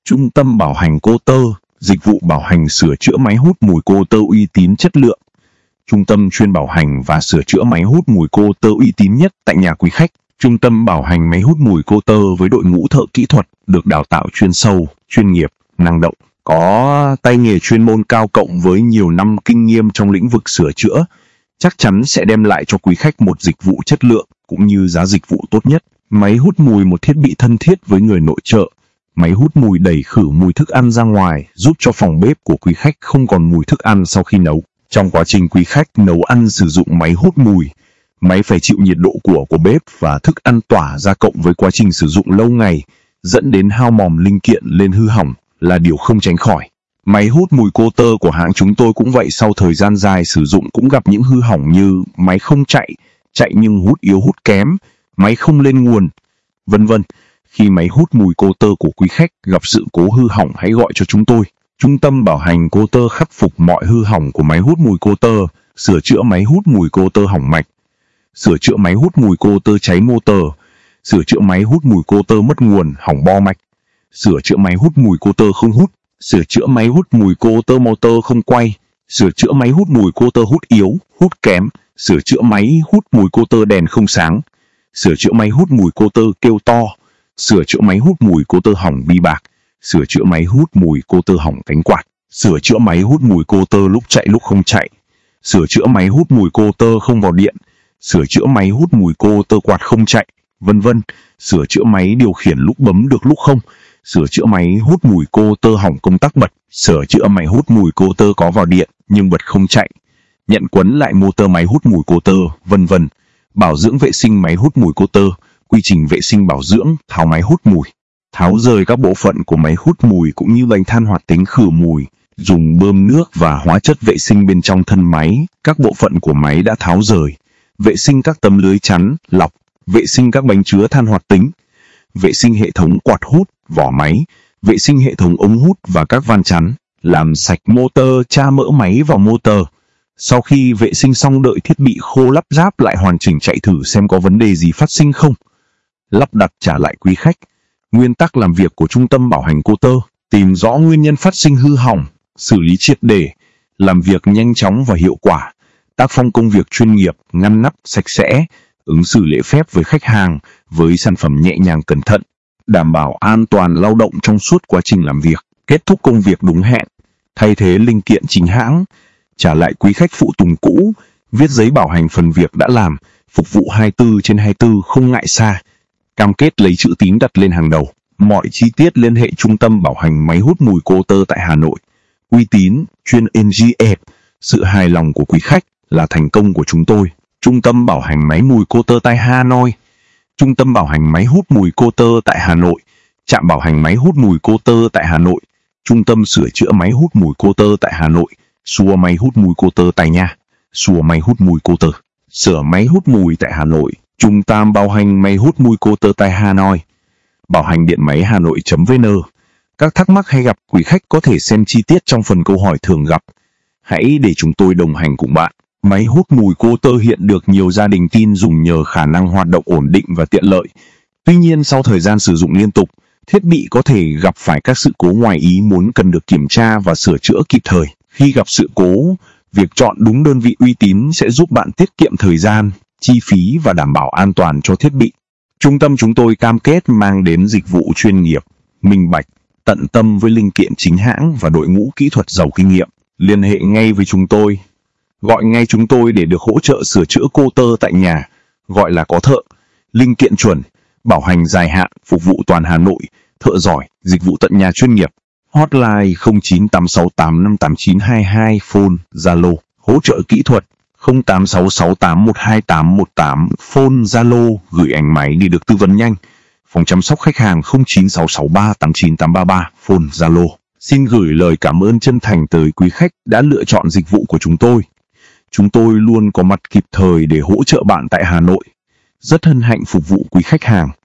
Trung tâm bảo hành cô Tơ, dịch vụ bảo hành sửa chữa máy hút mùi cô Tơ uy tín chất lượng. Trung tâm chuyên bảo hành và sửa chữa máy hút mùi cô Tơ uy tín nhất tại nhà quý khách. Trung tâm bảo hành máy hút mùi cô Tơ với đội ngũ thợ kỹ thuật được đào tạo chuyên sâu, chuyên nghiệp, năng động, có tay nghề chuyên môn cao cộng với nhiều năm kinh nghiệm trong lĩnh vực sửa chữa, chắc chắn sẽ đem lại cho quý khách một dịch vụ chất lượng cũng như giá dịch vụ tốt nhất. Máy hút mùi, một thiết bị thân thiết với người nội trợ. Máy hút mùi đẩy khử mùi thức ăn ra ngoài, giúp cho phòng bếp của quý khách không còn mùi thức ăn sau khi nấu. Trong quá trình quý khách nấu ăn sử dụng máy hút mùi, máy phải chịu nhiệt độ của bếp và thức ăn tỏa ra, cộng với quá trình sử dụng lâu ngày, dẫn đến hao mòn linh kiện lên hư hỏng là điều không tránh khỏi. Máy hút mùi cô Tơ của hãng chúng tôi cũng vậy, sau thời gian dài sử dụng cũng gặp những hư hỏng như máy không chạy nhưng hút yếu hút kém, máy không lên nguồn, vân vân. Khi máy hút mùi cô Tơ của quý khách gặp sự cố hư hỏng, hãy gọi cho chúng tôi. Trung tâm bảo hành cô Tơ khắc phục mọi hư hỏng của máy hút mùi cô Tơ, sửa chữa máy hút mùi cô Tơ hỏng mạch, sửa chữa máy hút mùi cô Tơ cháy motor, sửa chữa máy hút mùi cô Tơ mất nguồn, hỏng bo mạch, sửa chữa máy hút mùi cô Tơ không hút, sửa chữa máy hút mùi cô Tơ motor không quay, sửa chữa máy hút mùi cô Tơ hút yếu, hút kém, sửa chữa máy hút mùi cô Tơ đèn không sáng, sửa chữa máy hút mùi cô Tơ kêu to, sửa chữa máy hút mùi cô Tơ hỏng bi bạc, sửa chữa máy hút mùi cô Tơ hỏng cánh quạt, sửa chữa máy hút mùi cô Tơ lúc chạy lúc không chạy, sửa chữa máy hút mùi cô Tơ không vào điện, sửa chữa máy hút mùi cô Tơ quạt không chạy, vân vân. Sửa chữa máy điều khiển lúc bấm được lúc không, sửa chữa máy hút mùi cô Tơ hỏng công tắc bật, sửa chữa máy hút mùi cô Tơ có vào điện nhưng bật không chạy, nhận quấn lại motor máy hút mùi cô Tơ, vân vân. Bảo dưỡng vệ sinh máy hút mùi cô Tơ, quy trình vệ sinh bảo dưỡng, tháo máy hút mùi, tháo rời các bộ phận của máy hút mùi cũng như bánh than hoạt tính khử mùi, dùng bơm nước và hóa chất vệ sinh bên trong thân máy, các bộ phận của máy đã tháo rời, vệ sinh các tấm lưới chắn, lọc, vệ sinh các bánh chứa than hoạt tính, vệ sinh hệ thống quạt hút, vỏ máy, vệ sinh hệ thống ống hút và các van chắn, làm sạch motor, tra mỡ máy vào motor. Sau khi vệ sinh xong, đợi thiết bị khô lắp ráp lại hoàn chỉnh, chạy thử xem có vấn đề gì phát sinh không. Lắp đặt trả lại quý khách. Nguyên tắc làm việc của Trung tâm bảo hành cô Tơ: tìm rõ nguyên nhân phát sinh hư hỏng, xử lý triệt để, làm việc nhanh chóng và hiệu quả, tác phong công việc chuyên nghiệp, ngăn nắp, sạch sẽ, ứng xử lễ phép với khách hàng, với sản phẩm nhẹ nhàng cẩn thận, đảm bảo an toàn lao động trong suốt quá trình làm việc, kết thúc công việc đúng hẹn, thay thế linh kiện chính hãng, trả lại quý khách phụ tùng cũ, viết giấy bảo hành phần việc đã làm, phục vụ 24/24 không ngại xa, cam kết lấy chữ tín đặt lên hàng đầu. Mọi chi tiết liên hệ Trung tâm bảo hành máy hút mùi cô Tơ tại Hà Nội. Uy tín, chuyên NGF, sự hài lòng của quý khách là thành công của chúng tôi. Trung tâm bảo hành máy mùi cô Tơ tại Hà Nội. Trung tâm bảo hành máy hút mùi cô Tơ tại Hà Nội. Trạm bảo hành máy hút mùi cô Tơ tại Hà Nội. Trung tâm sửa chữa máy hút mùi cô Tơ tại Hà Nội. Xua máy hút mùi cô Tơ tại nhà. Xua máy hút mùi cô Tơ. Sửa máy hút mùi tại Hà Nội. Trung tâm bảo hành máy hút mùi cô Tơ tại Hà Nội. Bảo hành điện máy Hà Nội.vn. Các thắc mắc hay gặp, quý khách có thể xem chi tiết trong phần câu hỏi thường gặp. Hãy để chúng tôi đồng hành cùng bạn. Máy hút mùi cô Tơ hiện được nhiều gia đình tin dùng nhờ khả năng hoạt động ổn định và tiện lợi. Tuy nhiên, sau thời gian sử dụng liên tục, thiết bị có thể gặp phải các sự cố ngoài ý muốn cần được kiểm tra và sửa chữa kịp thời. Khi gặp sự cố, việc chọn đúng đơn vị uy tín sẽ giúp bạn tiết kiệm thời gian, chi phí và đảm bảo an toàn cho thiết bị. Trung tâm chúng tôi cam kết mang đến dịch vụ chuyên nghiệp, minh bạch, tận tâm với linh kiện chính hãng và đội ngũ kỹ thuật giàu kinh nghiệm. Liên hệ ngay với chúng tôi. Gọi ngay chúng tôi để được hỗ trợ sửa chữa cô Tơ tại nhà, gọi là có thợ, linh kiện chuẩn, bảo hành dài hạn, phục vụ toàn Hà Nội, thợ giỏi, dịch vụ tận nhà chuyên nghiệp. Hotline 0986858922, phone, Zalo, hỗ trợ kỹ thuật 0866812818, phone, Zalo, gửi ảnh máy để được tư vấn nhanh. Phòng chăm sóc khách hàng 0966389833, phone, Zalo. Xin gửi lời cảm ơn chân thành tới quý khách đã lựa chọn dịch vụ của chúng tôi. Chúng tôi luôn có mặt kịp thời để hỗ trợ bạn tại Hà Nội. Rất hân hạnh phục vụ quý khách hàng.